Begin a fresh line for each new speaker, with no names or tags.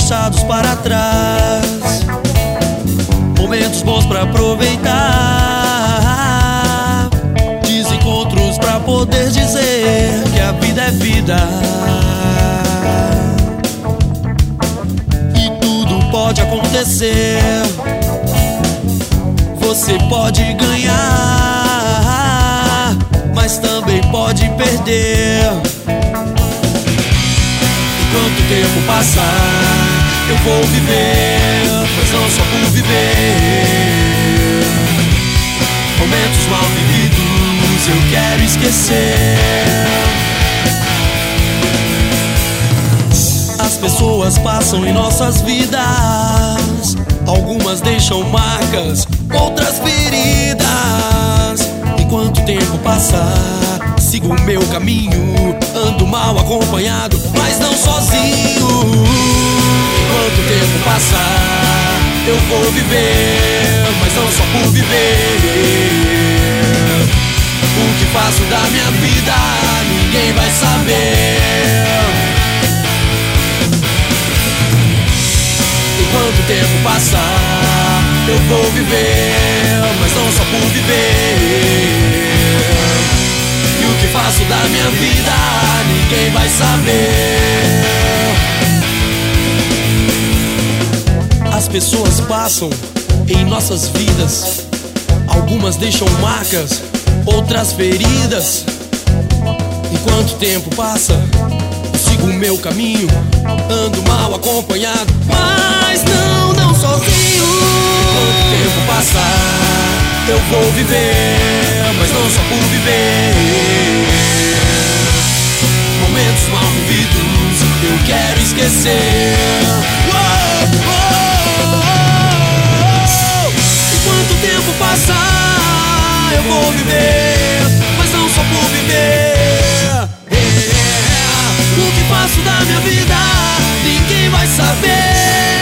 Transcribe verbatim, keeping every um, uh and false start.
deixados para trás, momentos bons pra aproveitar, desencontros pra poder dizer que a vida é vida. E tudo pode acontecer, você pode ganhar, mas também pode perder. Enquanto o tempo passar, eu vou viver, mas não só por viver. Momentos mal vividos eu quero esquecer. As pessoas passam em nossas vidas, algumas deixam marcas, outras feridas. Enquanto o tempo passar, sigo o meu caminho, ando mal acompanhado, mas não sozinho. Enquanto o tempo passar, eu vou viver, mas não só por viver. O que faço da minha vida, ninguém vai saber. Enquanto o tempo passar, eu vou viver, mas não só por viver. E o que faço da minha vida, ninguém vai saber. As pessoas passam em nossas vidas, algumas deixam marcas, outras feridas. Enquanto o tempo passa, eu sigo o meu caminho, ando mal acompanhado, mas não, não sozinho. Enquanto o tempo passar, eu vou viver, mas não só por viver. Momentos mal vividos eu quero esquecer. Uou, uou, uou. Enquanto o tempo passar, eu vou viver, mas não só por viver. Yeah. O que faço da minha vida, ninguém vai saber.